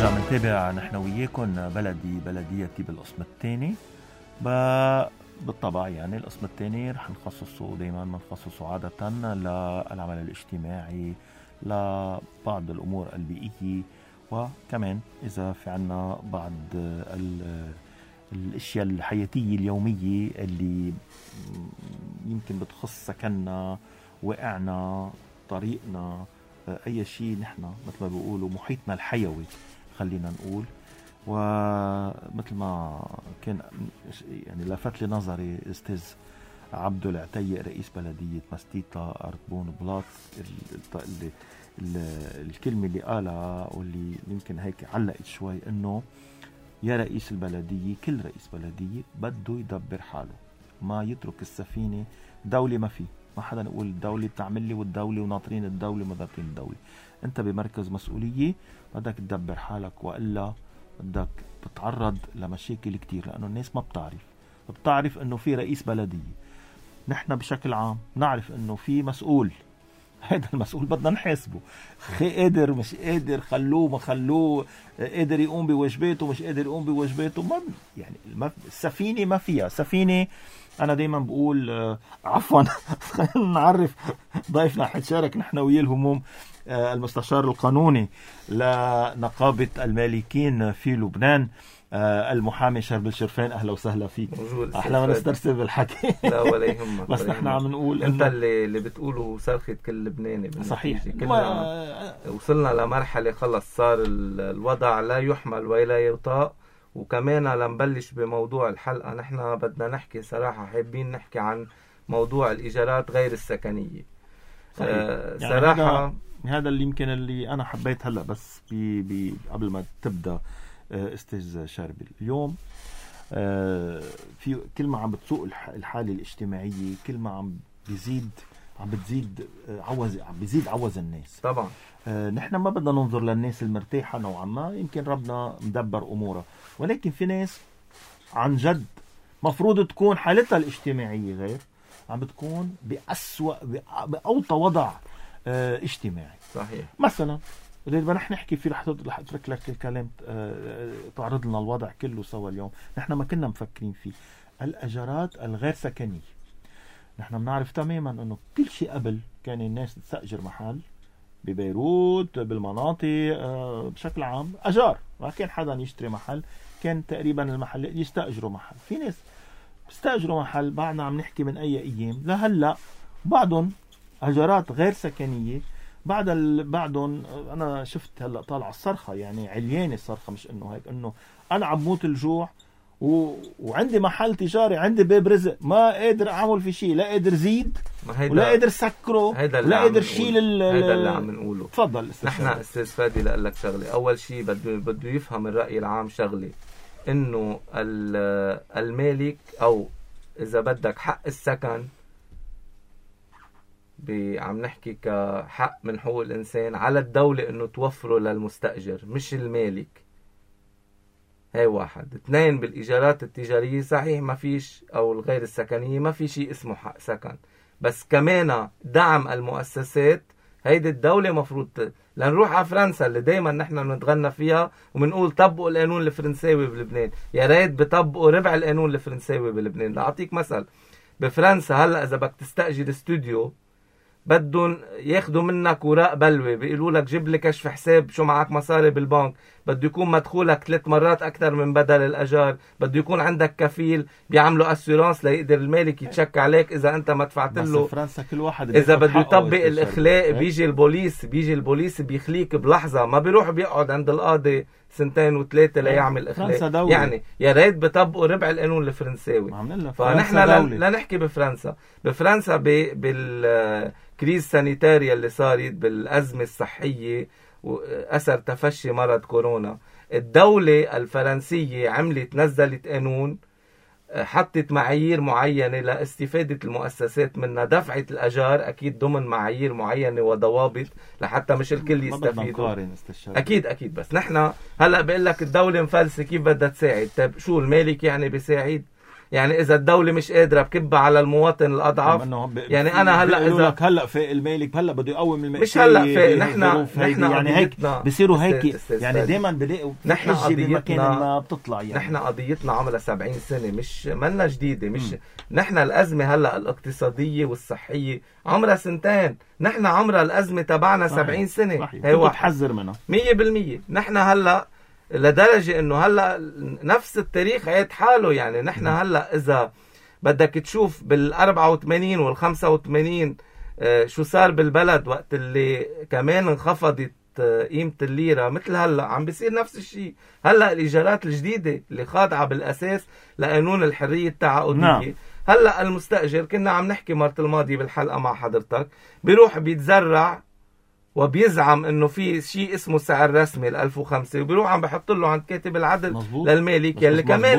نرجع منتابع نحن وياكم بلديتي بالقسم الثاني. بالطبع يعني القسم الثاني رح نخصصه دايما بنخصصه عادة للعمل الاجتماعي، لبعض الأمور البيئية، وكمان إذا في عنا بعض الأشياء الحياتية اليومية اللي يمكن بتخص سكننا، وقعنا، طريقنا، أي شيء نحن مثل ما بيقولوا محيطنا الحيوي خلينا نقول. ومثل ما كان يعني لفت لي نظري أستاذ عبدو العتيق رئيس بلدية مستيطة أركبون بلاط، الكلمة اللي قالها واللي يمكن هيك علقت شوي، إنه يا رئيس البلدية، كل رئيس بلدية بده يدبر حاله، ما يترك السفينة دولة ما فيه، ما حدا يقول الدولة بتعمل لي والدولة وناطرين الدولة ومدبرين الدولة. انت بمركز مسؤولية بدك تدبر حالك، وإلا بدك تتعرض لمشاكل كتير، لأنه الناس ما بتعرف انه في رئيس بلدية. نحن بشكل عام نعرف انه في مسؤول، هذا المسؤول بدنا نحاسبه، قادر مش قادر، خلوه ما خلوه، قادر يقوم بواجباته مش قادر يقوم بواجباته، ما يعني السفينة ما فيها سفينة. أنا دايما بقول عفوا خلينا نعرف ضيفنا حتشارك نحن وياه الهموم، المستشار القانوني لنقابة المالكين في لبنان، المحامي شرب الشرفان. أهلا وسهلا فيك. أحلى ما نسترسل بالحكي. لا ولا يهمك. بس نحن عم نقول أنت اللي بتقوله صرخة كل لبناني. صحيح. وصلنا لمرحلة خلص صار الوضع لا يحمل ولا يطاق. وكمان لنبلش بموضوع الحلقة، نحن بدنا نحكي صراحة، حابين نحكي عن موضوع الإيجارات غير السكنية. يعني صراحة هذا اللي يمكن اللي أنا حبيت هلأ بس قبل ما تبدأ أستاذ شاربل. اليوم في كل ما عم بتسوق الحالة الاجتماعية، كل ما عم بتزيد عوز الناس. طبعا نحن ما بدنا ننظر للناس المرتاحة نوعا ما، يمكن ربنا مدبر أمورها، ولكن في ناس عن جد مفروض تكون حالتها الاجتماعية غير، عم بتكون بأوطى وضع اجتماعي. صحيح. مثلا اللي بدنا نحكي فيه، رح اترك لك الكلام تعرض لنا الوضع كله سوا. اليوم نحن ما كنا مفكرين فيه الأجارات الغير سكنية. نحن بنعرف تماما انه كل شيء قبل كان الناس تستأجر محل ببيروت، بالمناطق بشكل عام أجار، ما كان حدا يشتري محل، كان تقريبا المحل يستأجروا محل. في ناس بيستأجروا محل، بعدنا عم نحكي من أي أيام لهلأ بعضهم أجارات غير سكنية. بعضهم أنا شفت هلأ طالع الصرخة، يعني عليانة الصرخة، مش إنه هيك، إنه أنا عم موت الجوع وعندي محل تجاري، عندي باب رزق، ما قادر أعمل في شيء، لا قادر زيد ولا قادر سكره ولا قادر شيل. هذا اللي عم نقوله. تفضل. نحن أستاذ فادي لأقلك شغلة. أول شيء بده يفهم الرأي العام شغلة، إنه المالك أو إذا بدك حق السكن، عم نحكي كحق من حقوق الإنسان، على الدولة إنه توفره للمستأجر مش المالك. هاي واحد. اثنين، بالإيجارات التجارية صحيح ما فيش، أو الغير السكنية ما في شيء اسمه حق سكن، بس كمان دعم المؤسسات. هيدي الدولة مفروض لنروح على فرنسا اللي دايما نحن بنتغنى فيها وبنقول طبقوا القانون الفرنساوي بلبنان. يا ريت بطبقوا ربع القانون الفرنساوي بلبنان. لأعطيك مثل، بفرنسا هلأ إذا بدك تستأجر استوديو بدهم ياخدوا منك وراق بلوي، بيقولوا لك جيب لي كشف حساب شو معك مصاري بالبنك، بده يكون مدخولك 3 مرات اكثر من بدل الاجار، بده يكون عندك كفيل، بيعملوا اسيورانس ليقدر المالك يتشك عليك اذا انت ما دفعت له. بس فرنسا كل واحد اذا بده يطبق الاخلاق بيجي البوليس بيخليك بلحظه، ما بيروح بيقعد عند القاضي 2 و3 ليعمل اخلاق. يعني يا ريت بطبقوا ربع القانون الفرنساوي. فنحن لا نحكي بفرنسا بالكريز سانيتاريا اللي صارت، بالازمه الصحيه واثر تفشي مرض كورونا، الدوله الفرنسيه نزلت قانون، حطت معايير معينه لاستفاده المؤسسات منها، دفعت الاجار اكيد ضمن معايير معينه وضوابط لحتى مش الكل يستفيدوا. اكيد بس نحن هلا بقول لك الدوله مفلسه كيف بدها تساعد. طيب شو المالك يعني بيساعد؟ يعني اذا الدوله مش قادره بكبها على المواطن الاضعف. يعني انا هلا اذا لك هلا فاق المالك هلا بده يقوم المالك مش هلا فاق. نحن يعني هيك بصيروا هيك يعني دائما بلاقوا نحن قضيتنا ما بتطلع. يعني نحن قضيتنا عمرها 70 سنه، مش منا جديده. مش نحن الازمه هلا الاقتصاديه والصحيه عمرها 2 سنين، نحن عمرها الازمه تبعنا 70 سنه. هي واحد تحذر منها 100%. نحن هلا لدرجه انه هلا نفس التاريخ عيد حاله. يعني نحن هلا اذا بدك تشوف بال84 وال85 شو صار بالبلد وقت اللي كمان انخفضت قيمة الليرة، مثل هلا عم بيصير نفس الشيء. هلا الإيجارات الجديدة اللي خاضعة بالأساس لقانون الحرية التعاقدية. نعم. هلا المستأجر كنا عم نحكي مرة الماضية بالحلقة مع حضرتك، بيروح بيتزرع وبيزعم انه في شيء اسمه سعر رسمي 1005 وبيروح عم بحط له عند كاتب العدل مزبوط. للمالك يلي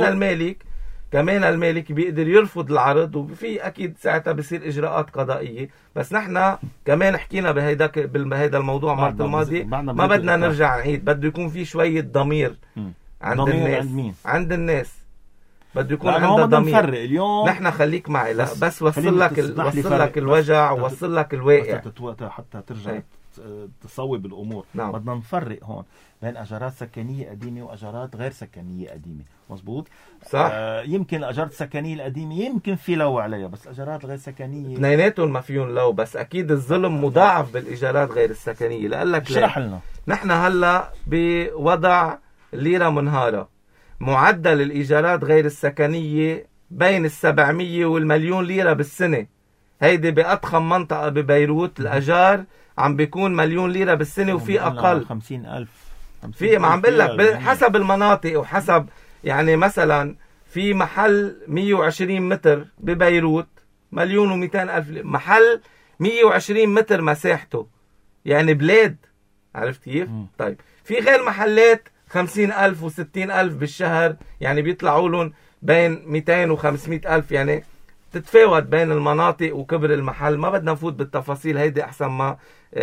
كمان المالك بيقدر يرفض العرض، وفي اكيد ساعتها بصير اجراءات قضائيه. بس نحن كمان حكينا بهيدا الموضوع مرة الماضيه، ما بدنا نرجع نعيد. بده يكون في شويه ضمير عند الناس. عند الناس بده يكون عندها ضمير. اليوم نحن خليك معي، لا بس وصل لك الوجع ووصل لك الواقع حتى ترجع تصوب الامور. نعم. بدنا نفرق هون بين اجارات سكنيه قديمه واجارات غير سكنيه قديمه. مزبوط صح. يمكن الاجارات السكنيه القديمه يمكن في لو عليها، بس الاجارات الغير سكنيه اثنيناتهم ما فيهم لو. بس اكيد الظلم مضاعف بالايجارات غير السكنيه. لقول لك اشرح لنا. نحن هلا بوضع الليره منهاره، معدل الايجارات غير السكنيه بين 700 والمليون ليره بالسنه. هيدي باضخم منطقه ببيروت الاجار عم بيكون 1,000,000 ليره بالسنه، وفي اقل 50,000 في. ما عم بقول لك حسب المناطق وحسب. يعني مثلا في محل 120 متر ببيروت 1,200,000 محل 120 متر مساحته، يعني بلاد. عرفت كيف؟ طيب في غير محلات 50,000 و60,000 بالشهر، يعني بيطلعوا لهم بين 200 و500,000. يعني تتفاوت بين المناطق وكبر المحل. ما بدنا نفوت بالتفاصيل هيدي أحسن ما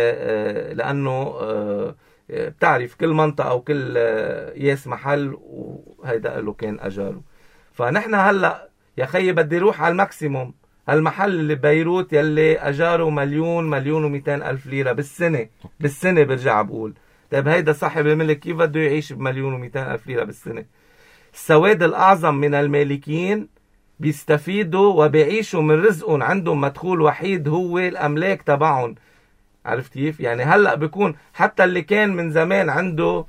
لأنه بتعرف كل منطقة وكل قياس محل وهيدا له كان أجاره. فنحن هلأ يا خيي بدي روح على الماكسيموم. هالمحل اللي ببيروت يلي أجاره 1,200,000 ليرة بالسنة برجع بقول. طيب هيدا صاحب الملك كيف بده يعيش ب1,200,000 ليرة بالسنة؟ السواد الأعظم من المالكين بيستفيدوا وبيعيشوا من رزقهم، عندهم مدخول وحيد هو الأملاك تبعهم. عرفت كيف؟ يعني هلأ بيكون حتى اللي كان من زمان عنده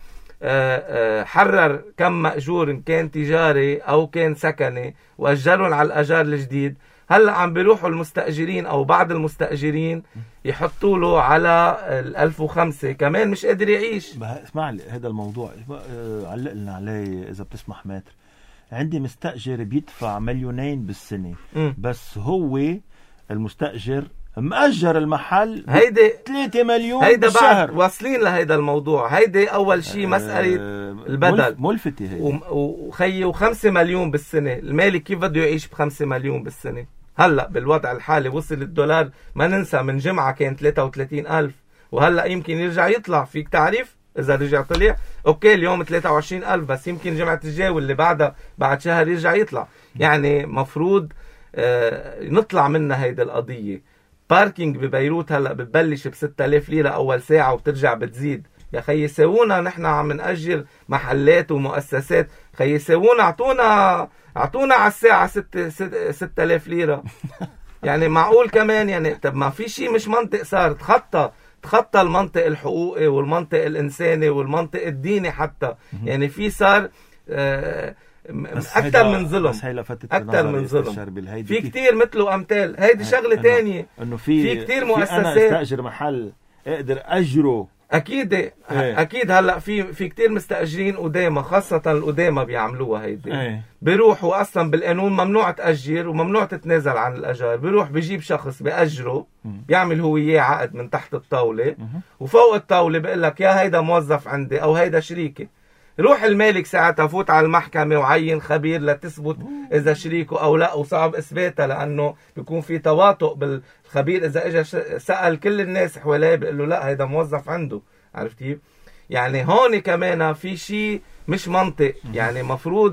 حرر كم مأجور إن كان تجاري أو كان سكني وأجرهم على الأجار الجديد، هلأ عم بيروحوا المستأجرين أو بعض المستأجرين يحطوا له على 1005 كمان مش قادر يعيش. اسمع لي هذا الموضوع علق لنا عليه إذا بتسمح ماتر. عندي مستأجر بيدفع 2,000,000 بالسنة بس هو المستأجر مأجر المحل هيدي 3 مليون هيدا بالشهر. بعد واصلين لهيدا الموضوع. هيدي أول شيء مسألة البدل ملفتة هيدي. وخيي 5 مليون بالسنة. المالك كيف بده يعيش ب5 مليون بالسنة؟ هلأ بالوضع الحالي وصل الدولار ما ننسى من جمعة كان 33,000 وهلأ يمكن يرجع يطلع. فيك تعرف إذا رجع طلع أوكي اليوم 23,000 بس يمكن جمعة الجاي واللي بعدها بعد شهر يرجع يطلع. يعني مفروض نطلع منها هيدا القضية. باركينج ببيروت هلأ بتبلش ب6,000 ليرة أول ساعة وبترجع بتزيد. يا خيي ساوونا، نحن عم نأجر محلات ومؤسسات. خيي ساوونا أعطونا على الساعة 6,000 ليرة. يعني معقول كمان؟ يعني طب ما في شيء مش منطق صار. تخطى المنطق الحقوقي والمنطق الإنساني والمنطق الديني حتى. يعني في صار أكثر من ظلم. أكثر من ظلم. في كتير مثله أمثال. هيدي شغلة تانية إنه في كتير مؤسسات. أنا استأجر محل أقدر أجره. أكيد هلأ في كتير مستأجرين قدامى، خاصة القدامى بيعملوها هيدي. بيروحوا أصلا بالقانون ممنوع تأجر وممنوع تتنازل عن الأجار. بيروح بيجيب شخص بيأجره، بيعمل هو إياه عقد من تحت الطاولة، وفوق الطاولة بيقول لك يا هيدا موظف عندي أو هيدا شريكي. روح المالك ساعتها فوت على المحكمة وعين خبير لتثبت إذا شريكه أو لا، وصعب إثباتها لأنه بيكون في تواطؤ بالخبير. إذا إجا سأل كل الناس حواليه بيقول له لا هيدا موظف عنده. عرفت كيف؟ يعني هون كمان في شيء مش منطق. يعني مفروض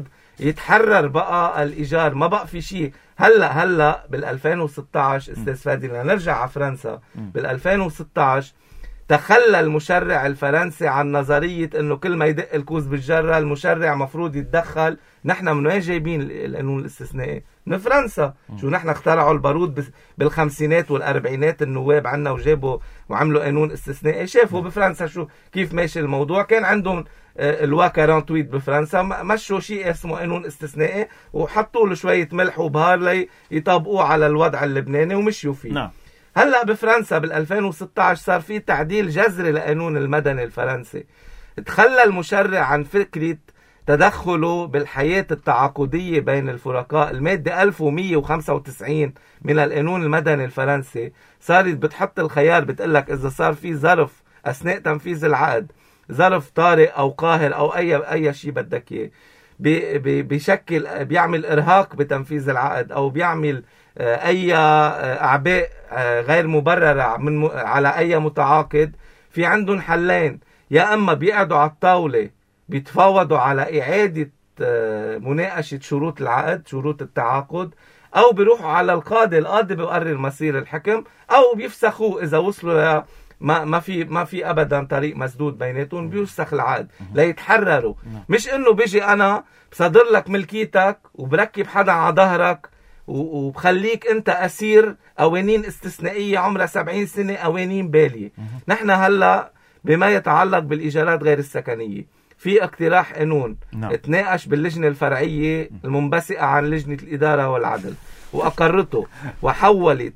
يتحرر بقى الإيجار، ما بقى في شيء. هلا بال 2016 استاذ فادي، نرجع على فرنسا. بال 2016 تخلى المشرع الفرنسي عن نظرية انه كل ما يدق الكوز بالجرة المشرع مفروض يتدخل. نحن من وين جايبين القانون الاستثنائي؟ من فرنسا. شو نحن اخترعوا البارود بالخمسينات والاربعينات، النواب عنا وجابوا وعملوا قانون استثنائي. شافوا بفرنسا شو كيف ماشي الموضوع، كان عندهم الوا 48 بفرنسا، مشوا شيء اسمه قانون استثنائي وحطوا له شوية ملح وبهار ليطبقوه على الوضع اللبناني ومشيوا فيه. نعم. هلا بفرنسا بال 2016 صار في تعديل جذري لقانون المدني الفرنسي. تخلى المشرع عن فكرة تدخله بالحياة التعاقدية بين الفرقاء. المادة 1195 من القانون المدني الفرنسي صارت بتحط الخيار، بتقلك إذا صار في ظرف أثناء تنفيذ العقد، ظرف طارئ أو قاهر أو أي شيء بدك إياه، بشكل بيعمل إرهاق بتنفيذ العقد أو بيعمل أي أعباء غير مبررة على أي متعاقد، في عندهم حلين: يا أما بيقعدوا على الطاولة بيتفاوضوا على إعادة مناقشة شروط العقد، شروط التعاقد، أو بيروحوا على القاضي بيقرر مصير الحكم، أو بيفسخوه إذا وصلوا ما في أبدا طريق مسدود بيناتهم، بيفسخ العقد ليتحرروا. مش إنه بيجي أنا بصدر لك ملكيتك وبركب حدا على ظهرك وبخليك انت اسير قوانين استثنائيه عمرها 70 سنه، قوانين باليه. نحن هلا بما يتعلق بالايجارات غير السكنيه في اقتراح قانون اتناقش باللجنه الفرعيه المنبثقه عن لجنه الاداره والعدل واقرته، وحولت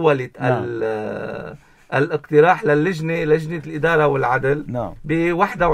الاقتراح لجنه الاداره والعدل ب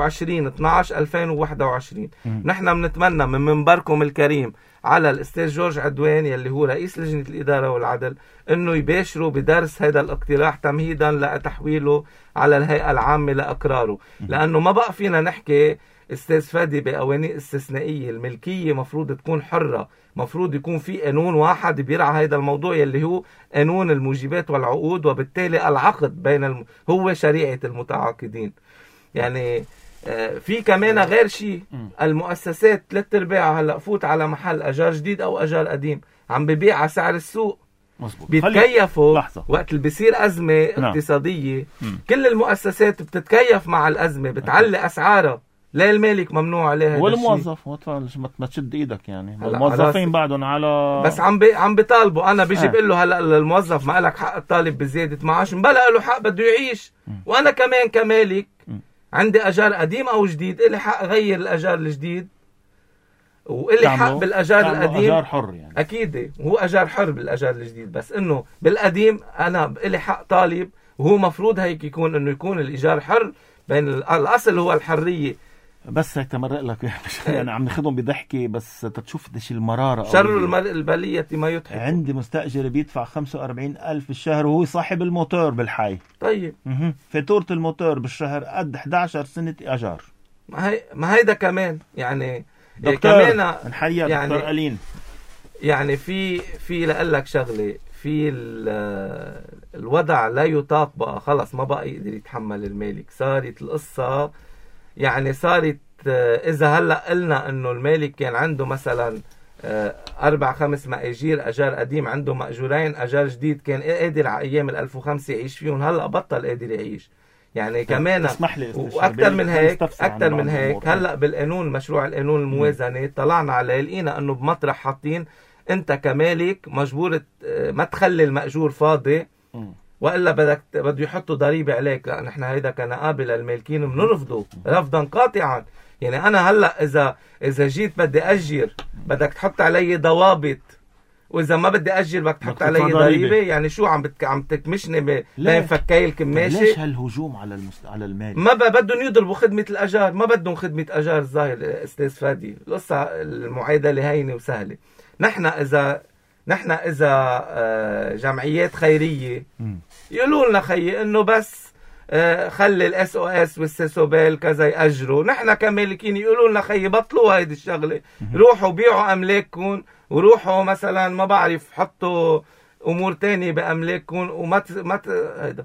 21/12/2021. نحن بنتمنى من منبركم الكريم على الأستاذ جورج عدوان يلي هو رئيس لجنة الإدارة والعدل أنه يباشروا بدرس هذا الاقتراح تمهيدا لتحويله على الهيئة العامة لأقراره. لأنه ما بقى فينا نحكي أستاذ فادي بقوانين استثنائية. الملكية مفروض تكون حرة، مفروض يكون في قانون واحد بيرعى هذا الموضوع يلي هو قانون الموجبات والعقود، وبالتالي العقد هو شريعة المتعاقدين. يعني في كمان غير شيء، المؤسسات 3/4 هلا فوت على محل اجار جديد او اجار قديم عم ببيع على سعر السوق. مزبوط. بيتكيفوا وقت اللي بيصير ازمه اقتصاديه. كل المؤسسات بتتكيف مع الازمه، بتعلي اسعارها. ليه المالك ممنوع عليه؟ والموظف ما تشد ايدك يعني. الموظفين بعدهم على بس عم بيطالبوا. انا بيجي بقول له هلا الموظف ما لك حق تطالب بزياده معاش، بلا له حق بده يعيش. وانا كمان كمالك عندي اجار قديم او جديد، إلي حق غير الاجار الجديد، وإلي حق بالاجار القديم. اجار حر يعني. اكيد هو اجار حر بالاجار الجديد، بس انه بالقديم انا إلي حق طالب، وهو مفروض هيك يكون الايجار حر. بين الاصل هو الحريه. بس هيك تمرق لك يعني عم ناخذهم بضحكه، بس تشوف قديش المراره. شر البليه ما يضحك. عندي مستاجر بيدفع 45,000 بالشهر وهو صاحب الموتور بالحي. طيب فاتورة الموتور بالشهر قد 11 سنه اجار. ما هيدا كمان يعني دكتور نحيي يعني دكتور قليل. يعني في لقلك شغله، في الوضع لا يطاق بقى، خلص ما بقى يقدر يتحمل المالك. صارت القصه يعني إذا هلأ قلنا أنه المالك كان عنده مثلا 4-5 مأجير أجار قديم، عنده مأجورين أجار جديد، كان قادر على أيام 2005 يعيش فيهم. هلأ بطل قادر يعيش يعني كمان. وأكثر من هيك هلأ بالقانون، مشروع القانون الموازنة طلعنا عليه، لقينا أنه بمطرح حاطين أنت كمالك مجبور ما تخلي المأجور فاضي، وإلا بده يحطوا ضريبة عليك. لا، نحن هيدا كنقابة للمالكين بنرفضه رفضا قاطعا. يعني أنا هلأ إذا جيت بدي أجر بدك تحط علي ضوابط، وإذا ما بدي أجر بدك تحط علي ضريبة. يعني شو عم تكمشني بين فكاي الكماشة؟ ليش هالهجوم على المال؟ ما بدهم يضربوا خدمة الأجار، ما بدهم خدمة أجار. الظاهر أستاذ فادي القصة المعادلة هينة وسهلة. نحن إذا جمعيات خيرية يقولوا لنا خيي إنه بس خلي SOS والسيسوبيل كذا يأجروا، نحن كمالكين يقولوا لنا خيي بطلوا هيدي الشغلة، روحوا بيعوا أملاككم، وروحوا مثلا ما بعرف حطوا أمور تانية بأملاككم، وما هيدا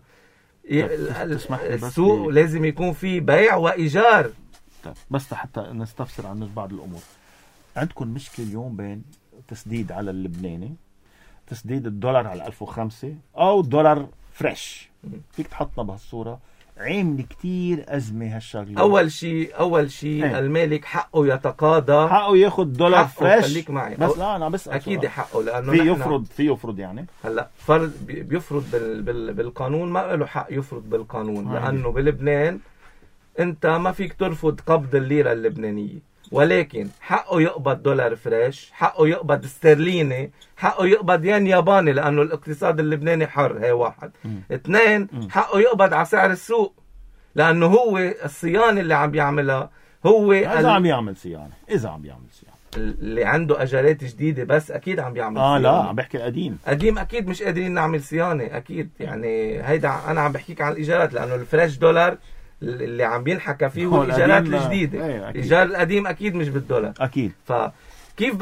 السوق لازم يكون فيه بيع وإيجار. بس حتى نستفسر عن بعض الأمور. عندكم مشكلة اليوم بين تسديد على اللبناني، تسديد الدولار على 1005 أو دولار فريش. فيك تحطنا بهالصورة؟ عامل كتير أزمة هالشغلة. أول شيء المالك حقه يتقاضى، حقه ياخد دولار فريش. خليك معي بس لا أنا بس أكيد حقه، لأنه في يفرض يعني هلا فرض بيفرض بالقانون، ما له حق يفرض بالقانون، لأنه بلبنان أنت ما فيك ترفض قبض الليرة اللبنانية، ولكن حقه يقبض دولار فريش، حقه يقبض استرليني، حقه يقبض ين ياباني، لأنه الاقتصاد اللبناني حر. هي واحد. اثنين، حقه يقبض على سعر السوق، لأنه هو الصيانة اللي عم بيعملها هو إذا عم يعمل صيانة اللي عنده أجارات جديدة، بس أكيد عم بيعمل صيانة. لا عم بحكي القديم أكيد مش قادرين نعمل صيانة أكيد. يعني هيدا أنا عم بحكيك عن الإيجارات، لأنه الفريش دولار اللي عم بينحكى فيه هو الإيجارات الجديدة. الإيجار القديم أكيد مش بالدولار أكيد. فكيف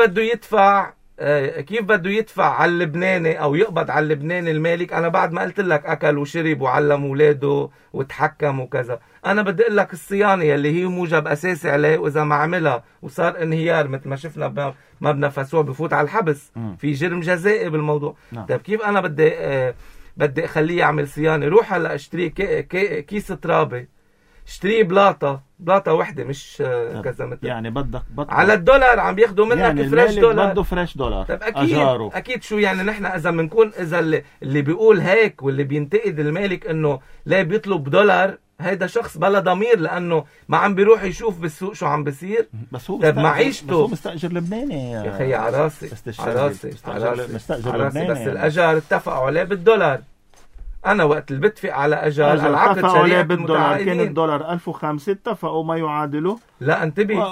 بده يدفع على اللبناني أو يقبض على اللبناني المالك؟ أنا بعد ما قلت لك أكل وشرب وعلم أولاده وتحكم وكذا، أنا بدي أقول لك الصيانة اللي هي موجب أساسي عليه، وإذا ما عملها وصار انهيار مثل ما شفنا ما بنفسوه بفوت على الحبس، في جرم جزائي بالموضوع. طيب كيف أنا بدي أخليه يعمل صيانة؟ روح هلا اشتري كيس ترابة، اشتري بلاطة وحدة، مش كذا متر. يعني بدك على الدولار عم بياخدوا منك يعني فريش دولار. بده فريش دولار. طيب اكيد شو يعني نحن اذا بنكون اللي بيقول هيك واللي بينتقد المالك انه لا بيطلب دولار، هيدا شخص بلا ضمير، لانه ما عم بيروح يشوف بالسوق شو عم بيصير. بس هو معيشته، بس هو مستأجر لبناني يا خيي. على راسي مستأجر لبناني. بس الأجار اتفقوا عليه بالدولار. أنا وقت اللي بتفق على أجار العقد شريعة بالدولار، كان الدولار 1005 اتفقوا ما يعادله. لا انتبه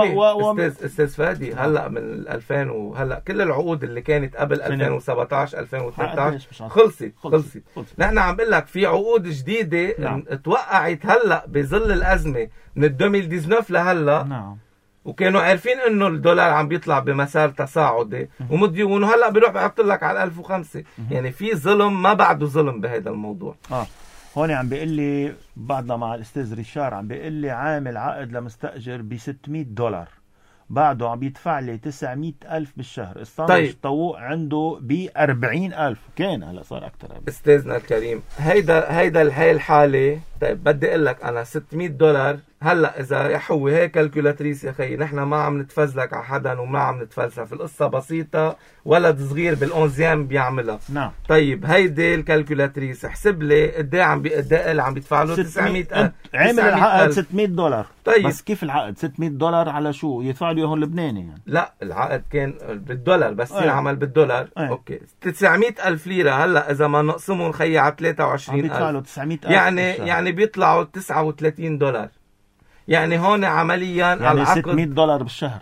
استاذ فادي، هلا من 2000 وهلا كل العقود اللي كانت قبل 2017 2013 خلصت. نحن عم بقول لك في عقود جديدة توقعت هلا بظل الأزمة من 2019 لهلا. نعم. وكانوا عارفين انه الدولار عم بيطلع بمسار تصاعدي ومديون، وهلا بيروح بيحط لك على 1005. يعني في ظلم ما بعده ظلم بهذا الموضوع. هون عم بيقول لي بعدنا مع الاستاذ ريشار، عم بيقول لي عامل عقد لمستأجر ب $600، بعده عم بيدفع لي 900,000 بالشهر. طيب الطوق عنده ب 40,000، كان هلا صار اكثر. استاذنا الكريم، هيدا هاي الحاله. طيب بدي اقول لك انا $600 هلا اذا هو هي كالكولاتريس يا خيي، نحن ما عم نتفزلك على حدا وما عم نتفلسف، القصه بسيطه، ولد صغير بالأونزيام بيعملها. نعم. طيب هيدي الكالكولاتريس احسب لي قد ايه عم بيدفع له 900,000. عامل العقد $600. طيب بس كيف العقد $600 على شو؟ يدفع له هون لبناني يعني؟ لا العقد كان بالدولار، بس ينعمل بالدولار. اوكي 900,000 ليره. هلا اذا ما نقسمهم خيي على 23,000 بيدفع له 900,000 يعني بيطلعوا $39. يعني هون عمليا يعني العقد $600 بالشهر.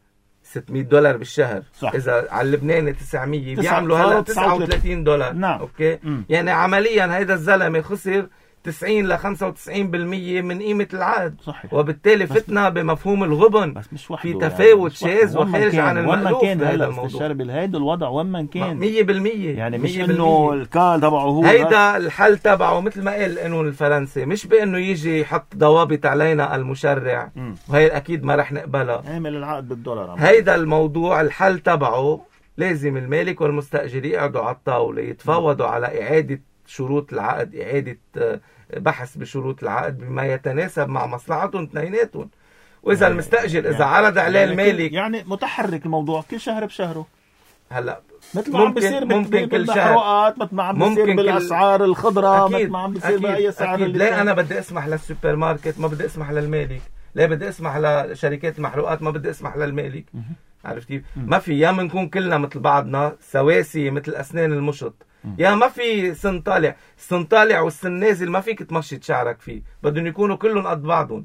$600 بالشهر. صح. اذا على اللبناني 900 بيعملوا هلا $39. نعم. اوكي. يعني عمليا هيدا الزلمه خسر 90 ل 95% من قيمة العقد. صحيح. وبالتالي فتنا بمفهوم الغبن. بس مش في تفاوت شاذ وخارج عن المألوف بهذا الموضوع. هيدا الوضع وين ما كان 100%. يعني مش انه الكال تبعه هو هيدا الحل تبعه مثل ما قال القانون الفرنسي، مش بانه يجي يحط ضوابط علينا المشرع، وهي اكيد ما رح نقبلها. عامل العقد بالدولار. هيدا الموضوع الحل تبعه لازم المالك والمستأجر يقعدوا على الطاولة، يتفاوضوا على إعادة شروط العقد، إعادة بحث بشروط العقد بما يتناسب مع مصلحتهم اثنيناتهم. وإذا المستأجر إذا عرض عليه المالك يعني متحرك الموضوع كل شهر بشهره. هلا مثل ما عم بيصير بالمحروقات، مثل ما عم بيصير بالأسعار الخضراء، مثل ما عم بيصير بأي سعر. لا أنا بدي أسمح للسوبر ماركت، ما بدي أسمح للمالك. لا بدي أسمح لشركات المحروقات، ما بدي أسمح للمالك. عرفت كيف؟ ما في يا منكون كلنا مثل بعضنا سواسي مثل أسنان المشط، يا ما في سن طالع. السن طالع والسن نازل ما فيك تمشط شعرك فيه، بدهم يكونوا كلهم قد بعضهم.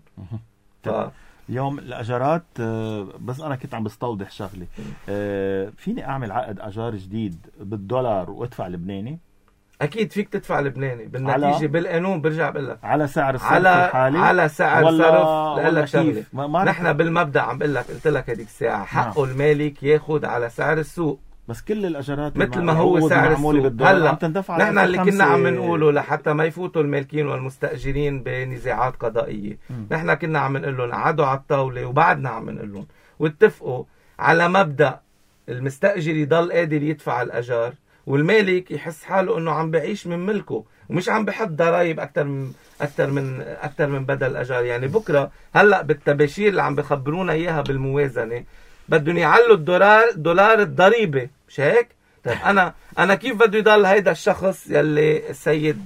اليوم الأجارات، بس أنا كنت عم بستوضح شغلة. فيني أعمل عقد أجار جديد بالدولار وأدفع لبناني؟ أكيد فيك تدفع لبناني بالنتيجة بالقانون. برجع بقول لك على سعر الصرف الحالي، على سعر صرف. لأقول لك شغلة، نحن بالمبدأ عم بقول لك، قلت لك هذيك الساعة حقه المالك ياخد على سعر السوق. بس كل الأجارات مثل ما هو سعر السوق. هلا نحن اللي كنا عم نقوله لحتى ما يفوتوا المالكين والمستأجرين بنزاعات قضائية، نحن كنا عم نقول لهم قعدوا على الطاولة، وبعدنا عم نقول لهم واتفقوا على مبدأ المستأجر يضل قادر يدفع الأجار، والمالك يحس حاله انه عم بعيش من ملكه ومش عم بحط ضرائب اكثر من بدل الاجار. يعني بكره هلا بالتباشير اللي عم بخبرونا اياها بالموازنه بدهم يعلوا دولار الضريبه، مش هيك؟ طيب انا كيف بده يضل هيدا الشخص يلي السيد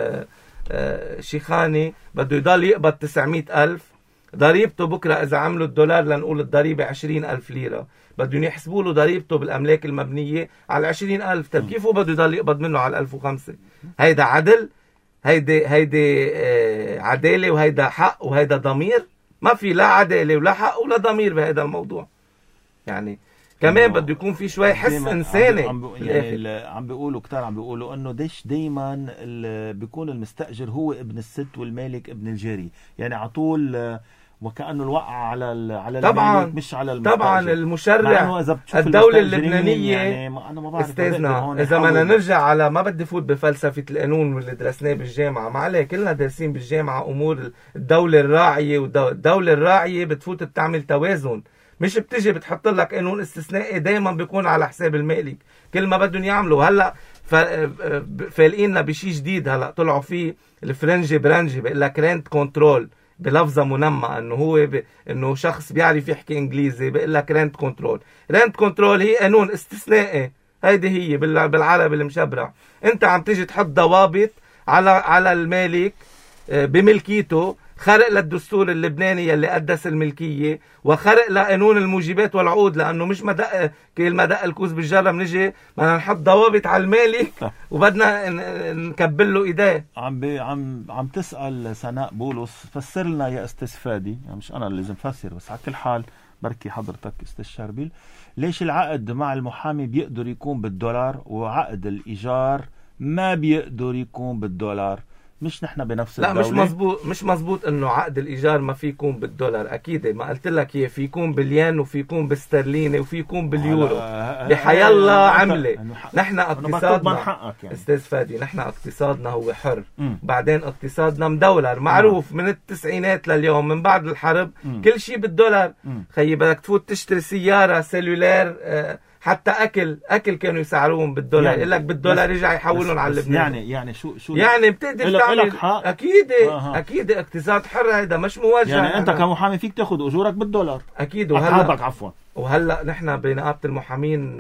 شيخاني بده يضل يقبض 900,000 ضريبته بكره اذا عملوا الدولار لنقول الضريبه 20,000 ليره، بدهم يحسبوا له ضريبته بالاملاك المبنيه على 20,000. طيب كيف هو بده يضل يقبض منه على 1005؟ هيدا عدل؟ هيدي عداله وهيدا حق وهيدا ضمير؟ ما في لا عداله ولا حق ولا ضمير بهذا الموضوع. يعني كمان بده يكون في شوي حس انساني. يعني عم بيقولوا كتار، عم بيقولوا انه دايما بيكون المستاجر هو ابن الست والمالك ابن الجاري، يعني على طول وكأنه الوقع على طبعا المالك مش على المستأجر. طبعا المشرع الدولة اللبنانية يعني أنا ما بعرف استاذنا إذا بدنا نرجع على ما بدي فوت بفلسفة القانون واللي درسناه بالجامعة، ما عليه كلنا دارسين بالجامعة أمور الدولة الراعية، والدولة الراعية بتفوت بتعمل توازن، مش بتجي بتحط لك قانون استثنائي دايما بيكون على حساب المالك. كل ما بدهم يعملوا هلا فالقينا بشي جديد، هلا طلعوا فيه الفرنجي برنجي بيقول لك رينت كنترول بلفظة منمى، انه هو انه شخص بيعرف يحكي انجليزي بيقول لك رينت كنترول. رينت كنترول هي قانون استثنائي، هيدي هي بالعربي المشبرع. انت عم تيجي تحط ضوابط على المالك بملكيته، خرق للدستور اللبناني يلي قدس الملكية، وخرق لقانون الموجبات والعقود، لأنه مش مدق كل ما دق الكوز بالجرة بنجي بدنا نحط ضوابط على المالك وبدنا نكبل له ايديه. عم تسأل سناء بولس فسر لنا يا استاذ فادي، يعني مش انا اللي لازم فسر، بس على كل حال بركي حضرتك استاذ شربيل، ليش العقد مع المحامي بيقدر يكون بالدولار وعقد الإيجار ما بيقدر يكون بالدولار؟ مش نحن بنفس لا الدولة؟ مش مزبوط انه عقد الايجار ما في يكون بالدولار. اكيد ما قلت لك هي في يكون بالين وفي يكون باسترليني وفي يكون باليورو بحي الله عمله. نحن اقتصادنا يعني. استاذ فادي نحن اقتصادنا هو حر. بعدين اقتصادنا مدولار معروف من التسعينات لليوم من بعد الحرب كل شيء بالدولار. خيي بدك تفوت تشتري سيارة سيلولار حتى اكل كانوا يسعروهم بالدولار، يقول لك بالدولار رجع يحولهم على اللبناني. يعني شو يعني بتقدر تعمل اكيد اقتصاد حر، هيدا مش موجه. يعني انت كمحامي فيك تاخذ اجورك بالدولار اكيد. وهلا نحن بنقابة المحامين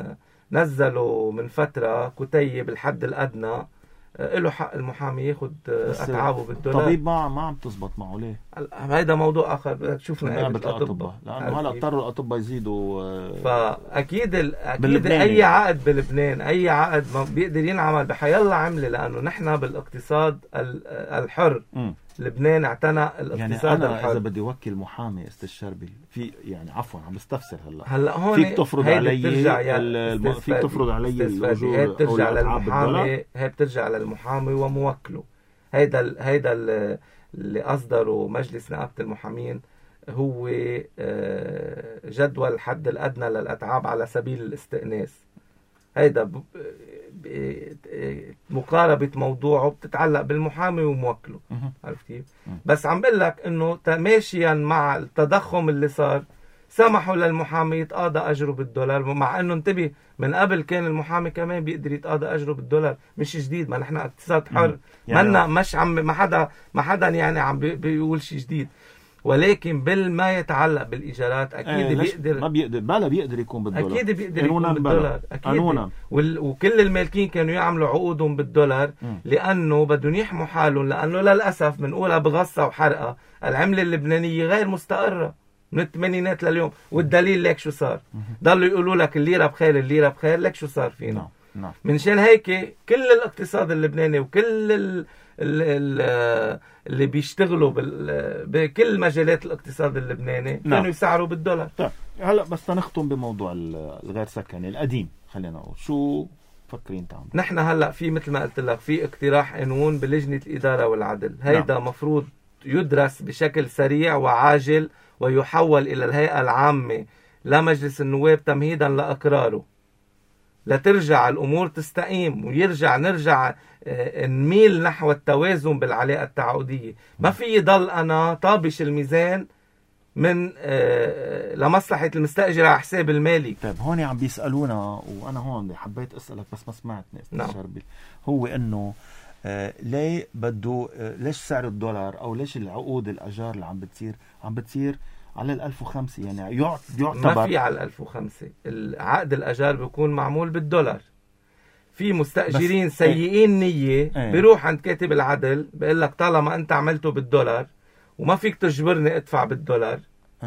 نزلوا من فتره كتيب الحد الادنى له حق المحامي ياخذ اتعابه بالدولار. الطبيب ما عم تزبط معه ليه؟ هيدا موضوع اخر بدك تشوف نقابة الاطباء، لانه هلا اضطروا الاطباء يزيدوا. فاكيد اي عقد بلبنان اي عقد ما بيقدر ينعمل بحي الله عمله، لانه نحن بالاقتصاد الحر. لبنان اعتنى الاقتصاد يعني الحر. اذا بدي اوكل محامي استاذ شربل في يعني عفوا عم بستفسر هلا هون فيك تفرض علي فيك تفرض علي الاجور هي بترجع للمحامي، هي بترجع للمحامي وموكله. هيدا اللي اصدره مجلس نقابة المحامين هو جدول الحد الادنى للاتعاب على سبيل الاستئناس. هيدا مقاربة موضوعه بتتعلق بالمحامي وموكله. عرفت كيف؟ بس عم بقول لك انه تماشيا مع التضخم اللي صار سمحوا للمحامي يتقاضى اجره بالدولار، مع انه انتبه من قبل كان المحامي كمان بيقدر يتقاضى اجره بالدولار، مش جديد. ما نحن اقتصاد حر، يعني مش عم ما حدا يعني عم بيقول شيء جديد، ولكن بالما يتعلق بالايجارات اكيد بيقدر ما بيقدر بلا بيقدر يكون بالدولار. اكيد بيقدر يكون بالدولار اكيد. وكل المالكين كانوا يعملوا عقودهم بالدولار لانه بدهم يحموا حالهم، لانه للاسف بنقولها بغصه وحرقه العمله اللبنانيه غير مستقره من الثمانينات لليوم. والدليل لك شو صار، ضلوا يقولوا لك الليره بخير الليره بخير، لك شو صار فينا. منشان هيك كل الاقتصاد اللبناني وكل اللي بيشتغلوا بكل مجالات الاقتصاد اللبناني كانوا يسعروا بالدولار. طيب هلا بس نختم بموضوع الغير سكني القديم، خلينا نقول شو فكرين تعملوا؟ نحن هلا في مثل ما قلت لك في اقتراح قانون بلجنة الإدارة والعدل. هيدا مفروض يدرس بشكل سريع وعاجل ويحول إلى الهيئة العامة لمجلس النواب تمهيدا لإقراره، لترجع الأمور تستقيم نرجع نميل نحو التوازن بالعلاقة التعاقدية. ما في يضل أنا طابش الميزان من لمصلحة المستأجر على حساب المالك. طيب هون عم بيسألونا، وأنا هون حبيت أسألك بس ما سمعتني أستاذ شربل، هو إنه ليه بده ليش سعر الدولار أو ليش العقود الأجار اللي عم بتصير على 1005؟ يعني يعتبر ما في على 1005. العقد الأجار بيكون معمول بالدولار. في مستأجرين سيئين نية بيروح عند كاتب العدل بيقول لك طالما أنت عملته بالدولار وما فيك تجبرني أدفع بالدولار،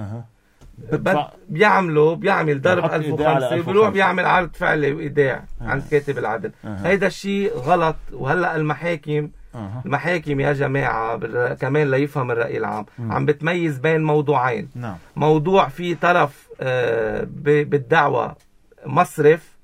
بيعمل ضرب 1005 وبيروح بيعمل عرض فعلي وإيداع عند كاتب العدل. هيدا الشيء غلط. وهلأ المحاكم يا جماعة كمان ليفهم الرأي العام عم بتميز بين موضوعين. موضوع في طرف بالدعوة مصرف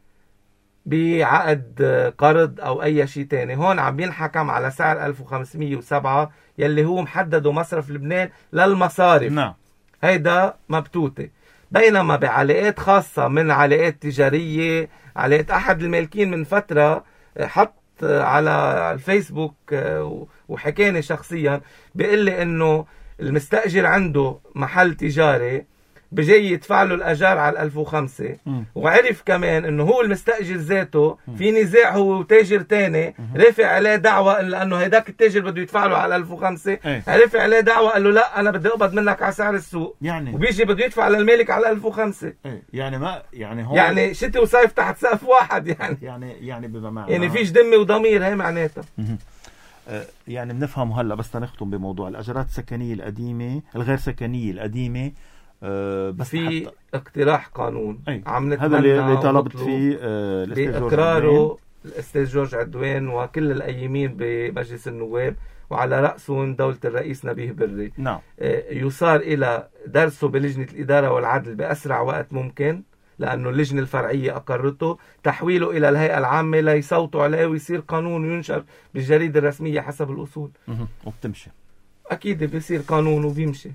بعقد قرض أو أي شيء تاني، هون عم ينحكم على سعر 1507 يلي هو محدده مصرف لبنان للمصارف. هيدا مبتوتة. بينما بعلاقات خاصة من علاقات تجارية، علاقات أحد المالكين من فترة حط على الفيسبوك وحكاني شخصيا بيقول لي إنه المستأجر عنده محل تجاري بجي يدفع له الأجار على 1005، وعرف كمان إنه هو المستأجر ذاته في نزاع هو وتاجر تاني رافع عليه دعوة لأنه هيداك التاجر بده يدفع له على 1005. رافع عليه دعوة قال له لا أنا بدي أقبض منك على سعر السوق، يعني وبيجي بده يدفع للمالك على 1005. يعني ما يعني هو يعني شتي وصيف تحت سقف واحد. يعني بمعنى يعني فيش دمي وضمير. هي معناتها يعني بنفهم هلا. بس تنختم بموضوع الأجارات السكنية القديمة الغير سكنية القديمة. بس في اقتراح قانون عم نتمنى هذا اللي طلبت فيه بإقراره الأستاذ جورج عدوان وكل القيمين بمجلس النواب وعلى رأسهم دولة الرئيس نبيه بري. يصار إلى درسه بلجنة الإدارة والعدل بأسرع وقت ممكن، لأنه اللجنة الفرعية أقرته، تحويله إلى الهيئة العامة ليصوتوا عليه ويصير قانون وينشر بالجريدة الرسمية حسب الأصول. وبتمشي أكيد بيصير قانون وبيمشي.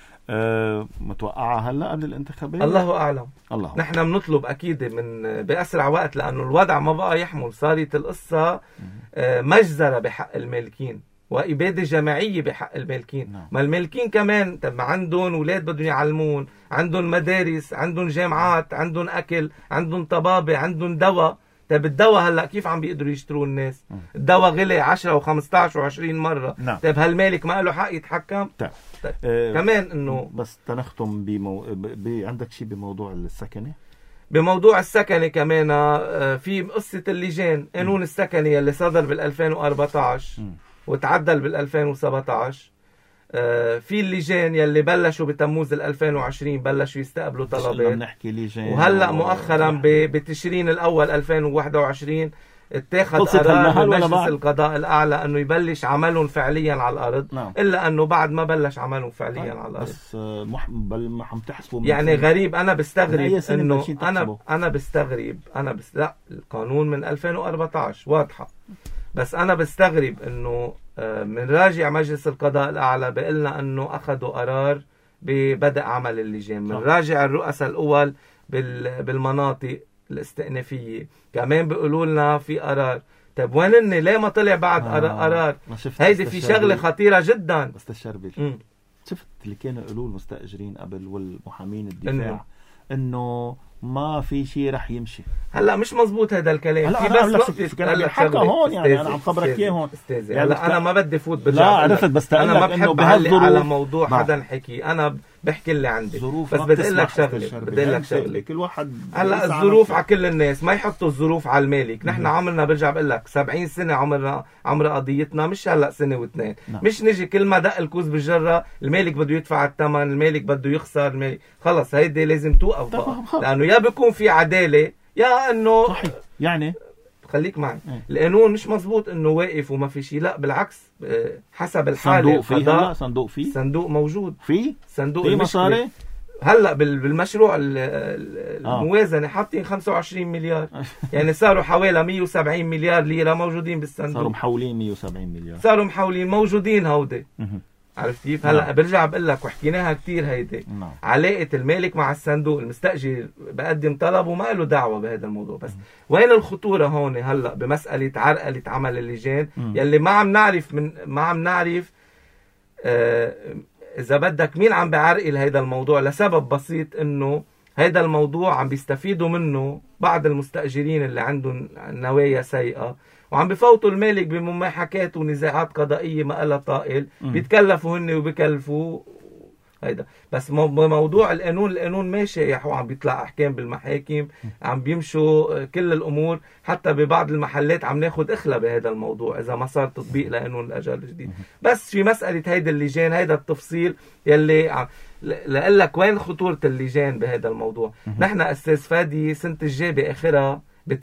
متوقعة هلا قبل الانتخابات؟ الله أعلم. نحن بنطلب أكيد من بأسرع وقت، لأنه الوضع ما بقى يحمل. صارت القصة مجزرة بحق المالكين وإبادة جماعية بحق المالكين. ما المالكين كمان ما عندهم أولاد بدهم يعلمون، عندهم مدارس، عندهم جامعات، عندهم أكل، عندهم طبابة، عندهم دواء. طيب الدواء هلا كيف عم بيقدروا يشتروا الناس؟ الدواء غلي 10 و15 و20 مرة. طيب هالمالك ما له حق يتحكم؟ طيب. كمان انه بس تنختم عندك شيء بموضوع السكني؟ بموضوع السكني كمان في قصة اللجان. قانون السكني اللي صدر بال 2014 وتعدل بال 2017. في اللجان يلي بلشوا بتموز 2020 بلشوا يستقبلوا طلبات. نحكي لجان وهلا مؤخرا بتشرين الاول 2021 اتاخذ قرار بمجلس القضاء الأعلى أنه يبلش عملهم فعليا على الأرض. إلا أنه بعد ما بلش عملهم فعليا على الأرض. بس ما عم تحسبوا يعني غريب. أنا بستغرب أنه لا القانون من 2014 واضحة. بس أنا بستغرب أنه من راجع مجلس القضاء الأعلى بقلنا أنه أخذوا قرار ببدء عمل اللجان. من راجع الرؤساء الأول بالمناطق الاستئنافية كمان بيقولوا لنا في قرار. طيب وين ليه ما طلع بعد قرار؟ هيدي في شغلة خطيرة جدا. بس الشربل شفت اللي كانوا يقولوا المستأجرين قبل والمحامين الدفاع انه ما في شيء رح يمشي. هلا مش مزبوط هذا الكلام. في بس كان حكى هون يعني انا عم خبرك اياه هون. هلا انا ما بدي فوت لا عرفت بس انا ما بحب اعلق على موضوع حدا حكي. انا بحكي اللي عندي. بس بدي اقول لك شغله كل واحد هلا الظروف على كل الناس. ما يحطوا الظروف على المالك. نحن عمرنا برجع بقول لك 70 سنه عمر قضيتنا، مش هلا سنه واثنين. مش نجي كل ما دق الكوز بالجره المالك بده يدفع الثمن، المالك بده يخسر، المالك خلص هيدي لازم توقف بقى. لانه يا بيكون في عداله يا انه صحيح. يعني خليك معي القانون مش مزبوط انه واقف وما في شيء. لا بالعكس حسب الحاله. صندوق موجود في صندوق مصاري. هلا بالمشروع الموازنه حاطين 25 مليار يعني صاروا حوالي 170 مليار ليره موجودين بالصندوق. صاروا محولين 170 مليار صاروا محولين موجودين هودي. عرفت كيف؟ هلا برجع بقول لك وحكيناها كثير هيدي علاقه المالك مع الصندوق. المستاجر بقدم طلب وما له دعوه بهذا الموضوع. بس وين الخطوره هون هلا بمساله عرقله عمل اللجان يلي ما عم نعرف إذا بدك مين عم بعرقل هيدا الموضوع؟ لسبب بسيط إنه هيدا الموضوع عم بيستفيدوا منه بعض المستأجرين اللي عندهم نوايا سيئة، وعم بفوتوا المالك بمماحكات ونزاعات قضائية ما لها طائل، بيتكلفوا هن وبيكلفوا هيدا. بس موضوع القانون ماشي يا حو، عم بيطلع احكام بالمحاكم، عم بيمشوا كل الامور، حتى ببعض المحلات عم ناخد اخلى بهذا الموضوع اذا ما صار تطبيق لقانون الاجار الجديد. بس في مسألة هيدا اللجان، هيدا التفصيل يلي لأقول لك وين خطورة اللجان بهذا الموضوع. نحن أستاذ فادي سنة الجاي بآخرها ب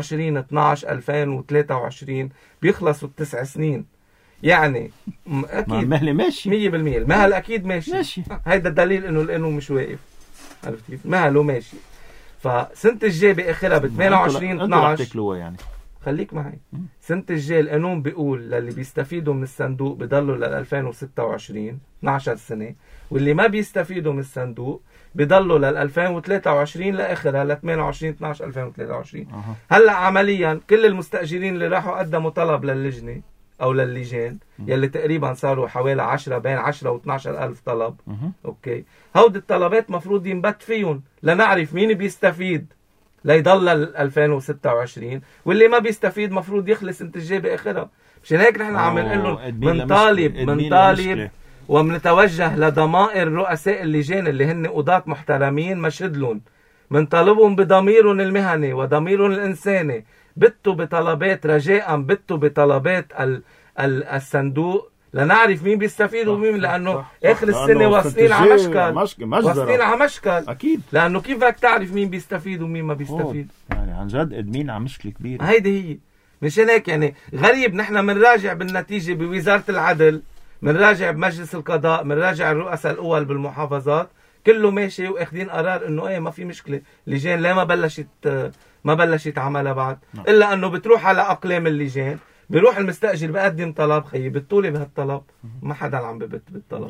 28/12/2023 بيخلصوا ال9 سنين، يعني اكيد المهل ماشي 100%. المهل اكيد ماشي. هيدا دليل انه القانون مش واقف، عرفت كيف؟ مهله ماشي. فسنة الجاي باخرها ب 28/12 يعني خليك معي. سنة الجاي القانون بيقول للي بيستفيدوا من الصندوق بضلوا لل 2026 12 سنة، واللي ما بيستفيدوا من الصندوق بضلوا لل 2023 لاخرها ل 28/12/2023. هلا عمليا كل المستأجرين اللي راحوا قدموا طلب للجنة او للجان يلي تقريبا صاروا حوالي 10 بين 10 و 12 ألف طلب، اوكي، هودي الطلبات مفروض ينبت فيهم لنعرف مين بيستفيد ليضل ل 2026، واللي ما بيستفيد مفروض يخلص انت الجاي باخرها. مشان هيك نحن عم نقول لهم بنطالب ومنتوجه لضمائر رؤساء اللجان اللي هن قضاة محترمين مشهد لهم، منطالبهم بضميرهم المهني وضميرهم الانساني، بتوا بطلبات رجاء، بتوا بطلبات الصندوق لنعرف مين بيستفيد ومين، لانه اخر السنه واصلين على مشكل اكيد، لانه كيف بدك تعرف مين بيستفيد ومين ما بيستفيد؟ يعني عن جد ادمين على مشكله كبيره. هيدي هي. مشان هيك يعني غريب نحن منراجع بالنتيجه بوزاره العدل، منراجع بمجلس القضاء، منراجع الرؤساء الاول بالمحافظات، كله ماشي واخذين قرار انه ايه ما في مشكله، اللجان لا ما بلشت عملها بعد. الا انه بتروح على اقلام اللجان، بيروح المستأجر بقدم طلب، خيي بتطولي بهالطلب، ما حدا عم ببت بالطلب.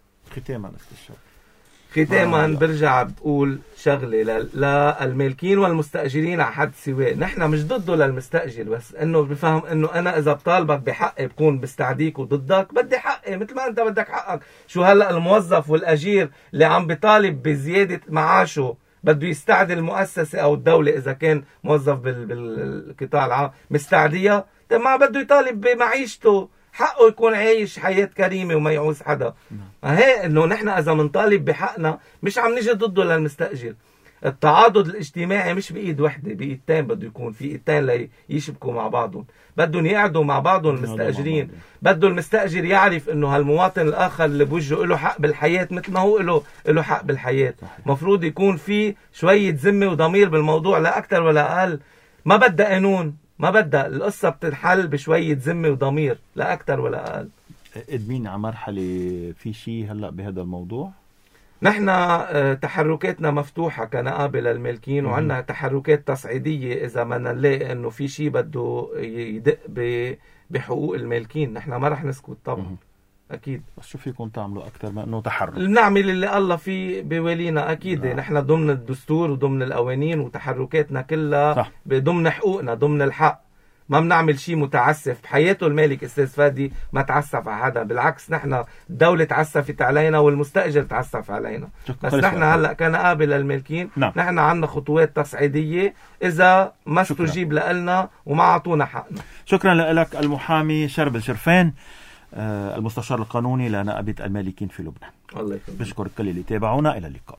ختاما برجع بقول شغله للمالكين والمستأجرين على حد سواء. نحن مش ضده للمستأجر، بس انه بفهم انه انا اذا بطالبك بحقي بكون بستعديك وضدك، بدي حقي مثل ما انت بدك حقك. شو هلا الموظف والاجير اللي عم بيطالب بزياده معاشه بده يستعدي المؤسسه او الدوله اذا كان موظف بالقطاع العام مستعديه، ما بده يطالب بمعيشته، حقه يكون عايش حياة كريمة وما يعوز حدا. هي انه نحن اذا منطالب بحقنا مش عم نيجي ضده للمستأجر. التعاضد الاجتماعي مش بإيد وحدة، بإيدتين، بده يكون في إيدتين ليشبكوا مع بعضهم، بدهم يقعدوا مع بعضهم المستأجرين. بده المستأجر يعرف انه هالمواطن الاخر اللي بوجهه له حق بالحياة مثل ما هو له حق بالحياة. مفروض يكون في شوية ذمة وضمير بالموضوع، لا اكثر ولا اقل. ما بدها قانون، ما بدها، القصة بتنحل بشوية ذمة وضمير، لا أكتر ولا أقل. ادمين على مرحلة في شيء هلأ بهذا الموضوع؟ نحن تحركاتنا مفتوحة كنقابة للمالكين، وعندنا تحركات تصعيدية إذا ما نلاقي إنه في شيء بده يدق بحقوق المالكين. نحن ما رح نسكت طبعا. أكيد. بس شو فيكم تعملوا أكثر ما إنه تحرك؟ نعمل اللي الله فيه بوالينا أكيد. نحن ضمن الدستور وضمن القوانين، وتحركاتنا كلها ضمن حقوقنا، ضمن الحق. ما بنعمل شيء متعسف بحياته. المالك أستاذ فادي ما تعسف على حدا، بالعكس نحن الدولة تعسفت علينا والمستأجر تعسف علينا. بس نحن هلأ كنقابة للمالكين نحن عندنا خطوات تصعيدية إذا ما استجيب لنا وما عطونا حقنا. شكرا لك المحامي شربل شرفان، المستشار القانوني لنقابة المالكين في لبنان. الله يخليك. بشكر كل اللي تابعونا. إلى اللقاء.